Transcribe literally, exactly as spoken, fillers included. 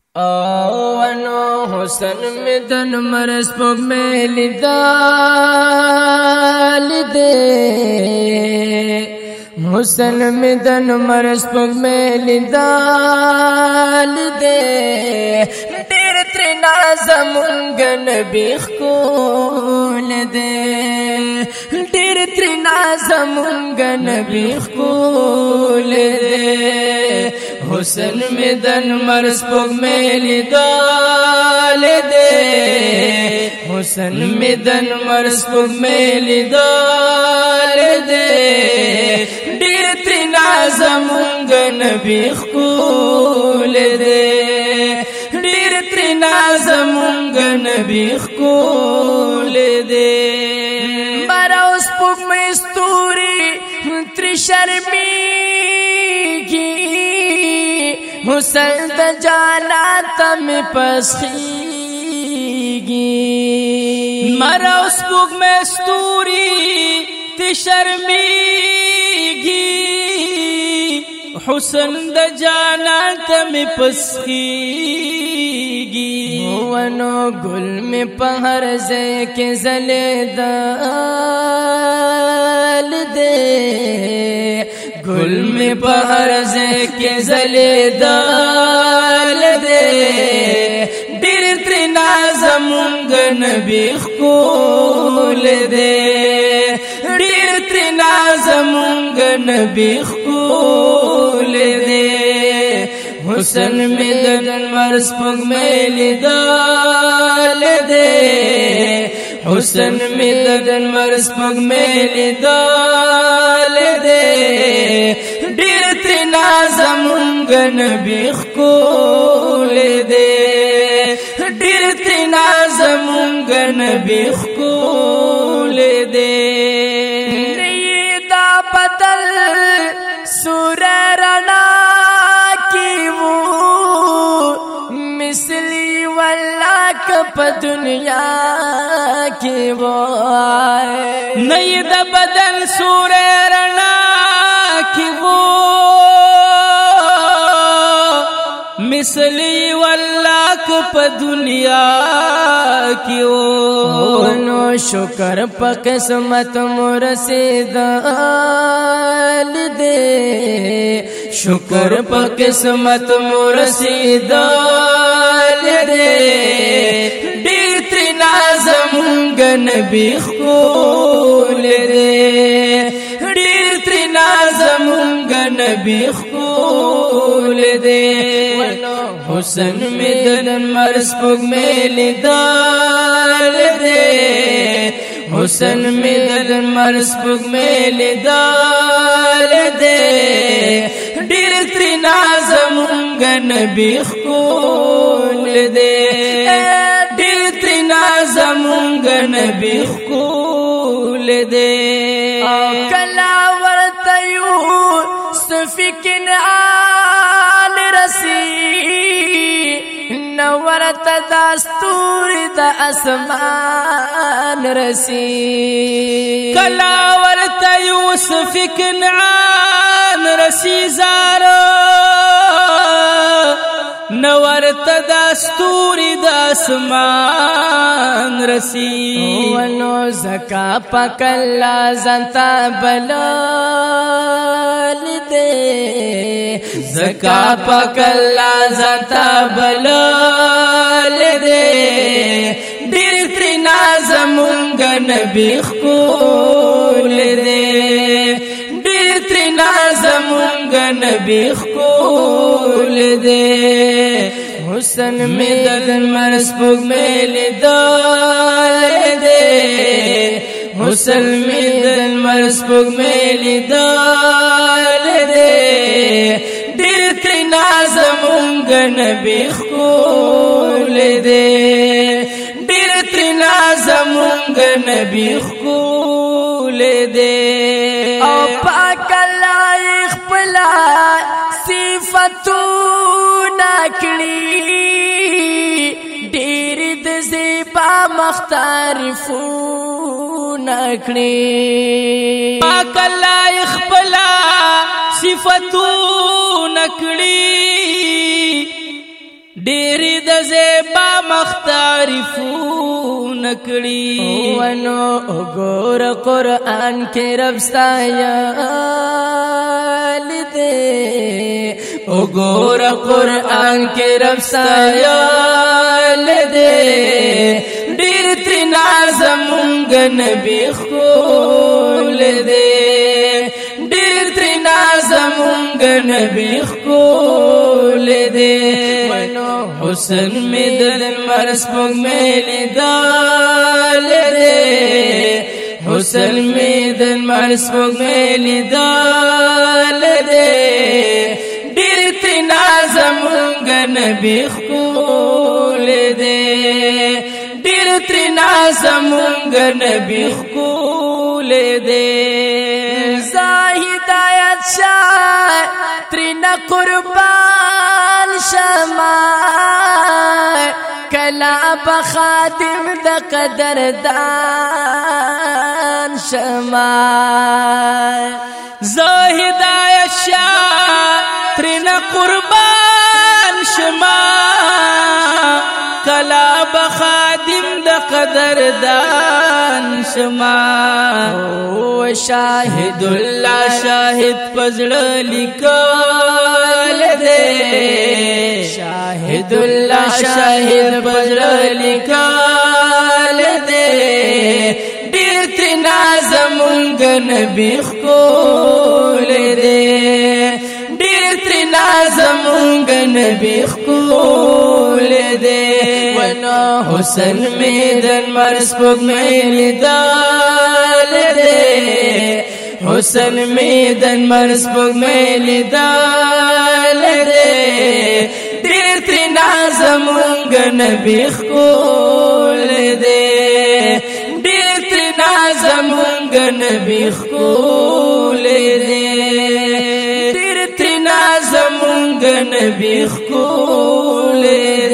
آوانو حسن مدن مرس پگ میں لیدا لیدے حسن مدن مرس پگ میں لیدا لیدے دیر ترنا زمونگ نبی خکول دے دیر ترنا زمونگ نبی خکول دے حسن مدن مرس پگ میں لیدا لیدے حسن مدن مرس پگ میں لیدا لیدے دیر ترنا زمونگ نبی خکول دے دیر ترنا زمونگ نبی خکول دے مرا اس پگ میں ستوری تری شرمی حسن د جانا تم پسخیگی مرا اس پگ میں ستوری تی شرمیگی حسن د جانا تم پسخیگی ونو گل میں پہر زے کے زلے دال دے گل میں پہر زے کے زلے دال دے دیر ترنا زمونگ نبی خکول دے دیر ترنا زمونگ نبی خکول دے حسن مدن مرس پگ میں لیدا لیدے حسن مدن مرس پگ میں لیدا لیدے دیر ترنا زمونگ نبی خکول دے دیر ترنا زمونگ نبی خکول دے نیدا بدل سور رنا کی وہ مثلی واللہ کپ دنیا کی وہ نیدا بدل سور رنا کی وہ مثلی واللہ کپ دنیا کی وہ نو شکر پا قسمت مرسید آل دے شکر پا قسمت مرسید آل دے دیر ترنا زمونگ نبی خکول دے دیر ترنا زمونگ نبی خکول دے حسن مدن مرس پگ میں لیدا لیدے حسن مدن مرس پگ میں لیدا لیدے دیر ترنا زمونگ نبی خکول دے دیر ترنا زمونگ نبی خکول دے کلا ورتیو سفکن آل رسی نورت دستور د اسمان رسی کلا ورت یوسف کنعان رسی زارو نورت دستور د اسمان رسی ونو زکا پکلا زنتا بلال دے زکا پکلا زنتا بلال دے دیر ترنا زمونگ نبی خکول دے دیر ترنا زمونگ نبی خکول دے حسن مدن مرس پگ میں لیدا لیدے حسن مدن مرس پگ میں لیدا لیدے دیر ترنا زمونگ نبی خکول دے دیر ترنا زمونگ نبی خکول دے او پاک اللہ اخپلا صفتو ناکڑی دیر د زیبا مختارفو ناکڑی پاک اللہ اخپلا صفتو نکڑی ډېری د زیبا مختارفون کړي ونو وګور قرآن کې رب ستایل دې وګور قرآن کې رب ستایل دې ډېر ترنا زمونږ نبی خول دې ډېر ترنا زمونږ نبی خول دې حسن میں دل مرس پگ میں لیدال دے حسن میں دل مرس پگ میں لیدال دے ډېر تینا زمونږ نبی خول دے ډېر تینا زمونږ نبی خول دے زاہدایت شاہ ترینا قربان شما کلا بخادم د قدردان شما زاہدایت شاہ ترینا قربان شما کلا بخادم د قدردان شما او شاهد الله شاهد پزړ لیکل دے شاهد الله شاهد پزړ لیکل دے ډېر تینا زمونږ نبی خول دے ډېر تینا زمونږ نبی خول دے ونو حسن میدن مرس پگ میں لیدال دے حسن میدن مرس پگ میں لیدال دے ډېر تینا زمونږ نبی خول دے ډېر تینا زمونږ نبی خول دے ډېر تینا زمونږ نبی خول